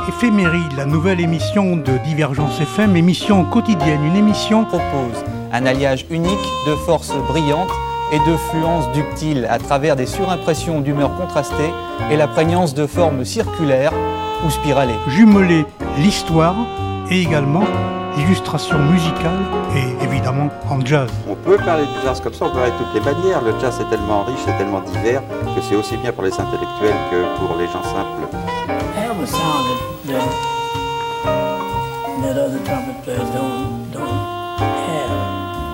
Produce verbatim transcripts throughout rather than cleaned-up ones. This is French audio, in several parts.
Éphéméride, la nouvelle émission de Divergence F M, émission quotidienne, une émission propose un alliage unique de forces brillantes et de fluences ductiles à travers des surimpressions d'humeurs contrastées et la prégnance de formes circulaires ou spiralées. Jumeler l'histoire et également l'illustration musicale et évidemment en jazz. On peut parler du jazz comme ça, on peut parler de toutes les manières. Le jazz est tellement riche, c'est tellement divers que c'est aussi bien pour les intellectuels que pour les gens simples. I have a sound that, that, that other trumpet players don't, don't have.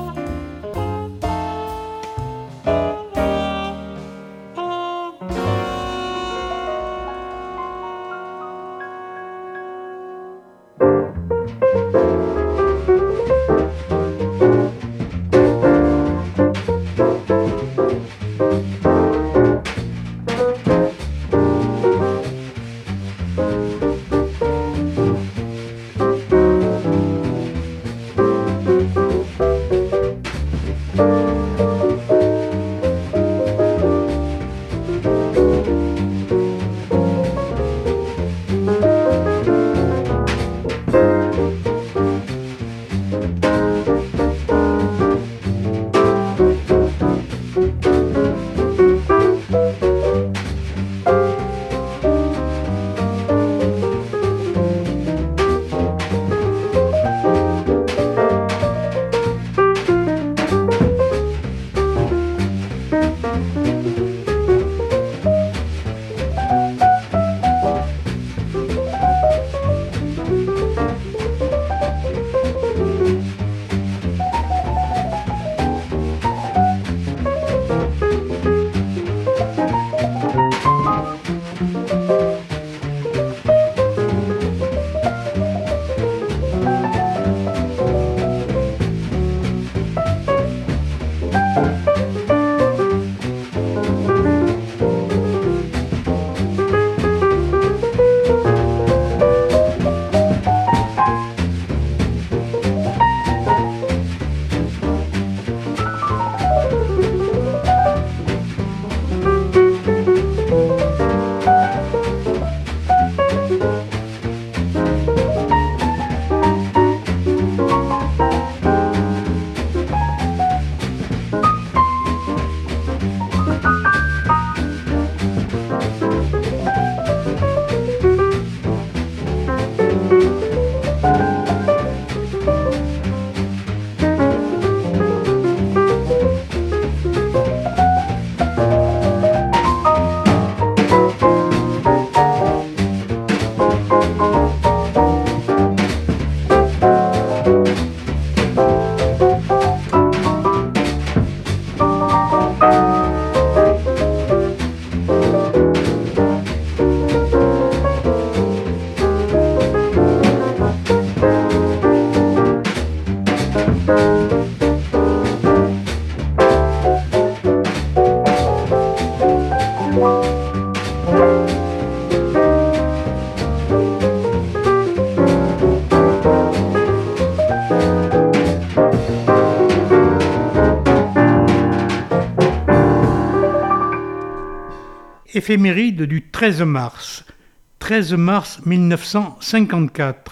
Éphéméride du treize mars, treize mars mille neuf cent cinquante-quatre.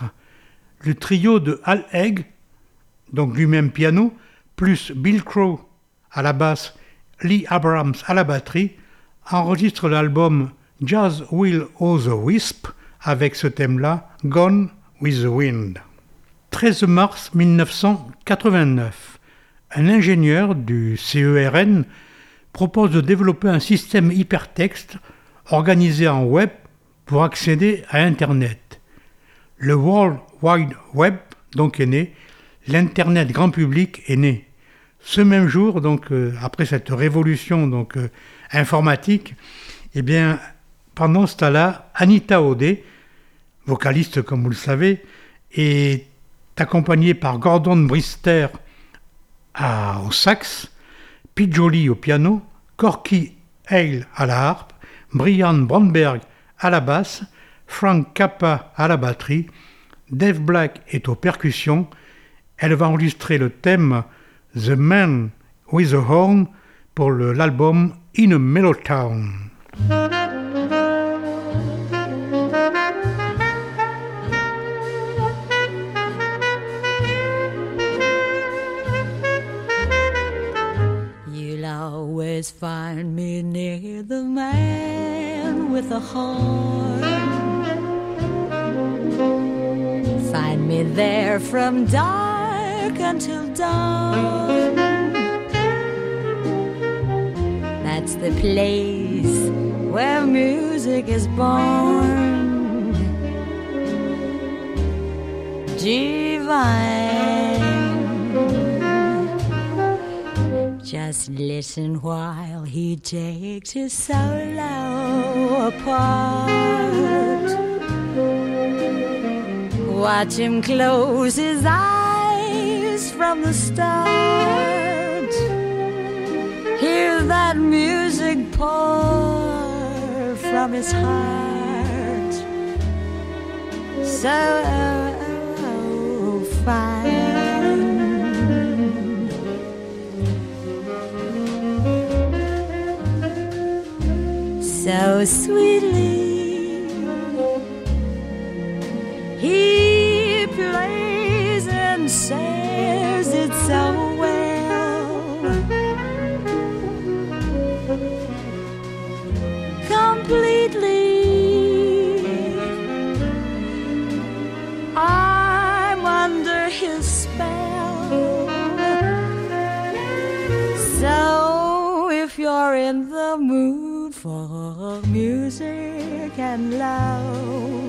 Le trio de Al Egg, donc lui-même piano, plus Bill Crow à la basse, Lee Abrams à la batterie, enregistre l'album Jazz Will O' the Wisp avec ce thème-là, Gone with the Wind. treize mars mille neuf cent quatre-vingt-neuf. Un ingénieur du C E R N propose de développer un système hypertexte organisé en web pour accéder à Internet. Le World Wide Web donc est né, l'Internet grand public est né. Ce même jour, donc euh, après cette révolution donc euh, informatique, eh bien pendant ce temps-là, Anita O'Day, vocaliste comme vous le savez, est accompagnée par Gordon Brister à, au sax, Pete Joly au piano, Corky Hale à la harpe, Brian Bromberg à la basse, Frank Cappa à la batterie, Dave Black est aux percussions. Elle va enregistrer le thème The Man with a Horn pour le, l'album In a Mellow Town. find me near the man with the horn. Find me there from dark until dawn. That's the place where music is born. Divine. Just listen while he takes his solo apart. Watch him close his eyes from the start. Hear that music pour from his heart. So fine. So sweetly he plays and says it so well, completely. I'm under his spell. So if you're in the mood for music and love,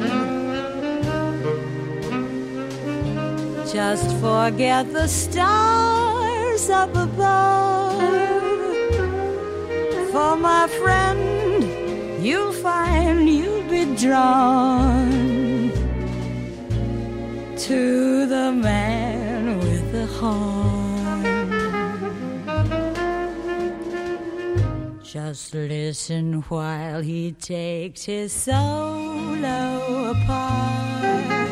just forget the stars up above. For my friend, you'll find you'll be drawn to the man with the horn. Just listen while he takes his solo apart.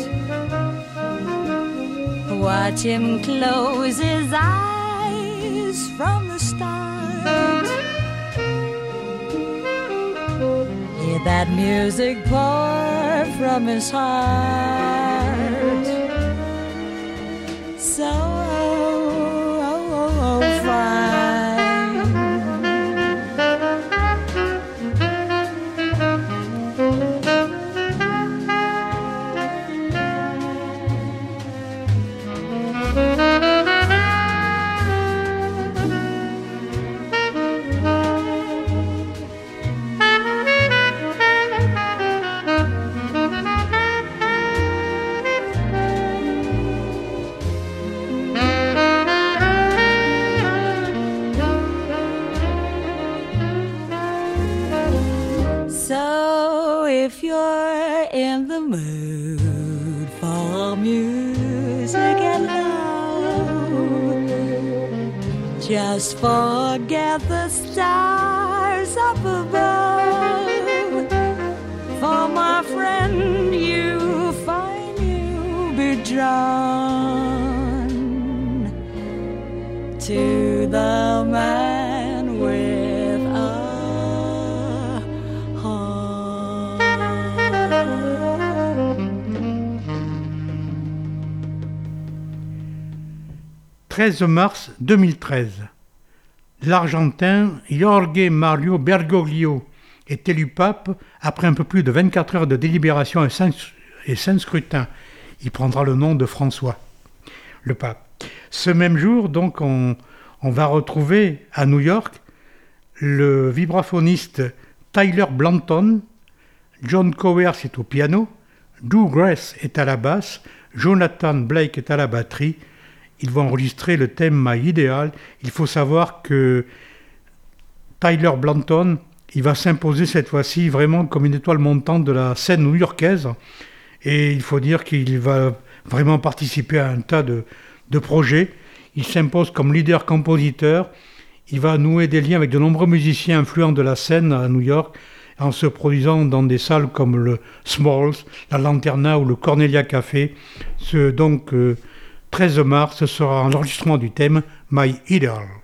Watch him close his eyes from the start. Hear that music pour from his heart. So fine. So if you're in the mood for music and love, just forget the stars up above. For my friend, you find you'll be drawn to the man with a treize mars deux mille treize. L'Argentin Jorge Mario Bergoglio est élu pape après un peu plus de vingt-quatre heures de délibération et saint scrutin. Il prendra le nom de François, le pape. Ce même jour, donc, on, on va retrouver à New York le vibraphoniste Tyler Blanton, John Cowers est au piano, Drew Grace est à la basse, Jonathan Blake est à la batterie. Ils vont enregistrer le thème My Ideal. Il faut savoir que Tyler Blanton, il va s'imposer cette fois-ci vraiment comme une étoile montante de la scène new-yorkaise. Et il faut dire qu'il va vraiment participer à un tas de, de projets. Il s'impose comme leader-compositeur. Il va nouer des liens avec de nombreux musiciens influents de la scène à New York, en se produisant dans des salles comme le Smalls, la Lanterna ou le Cornelia Café. Ce, donc... Euh, treize mars, ce sera l'enregistrement du thème My Ideal.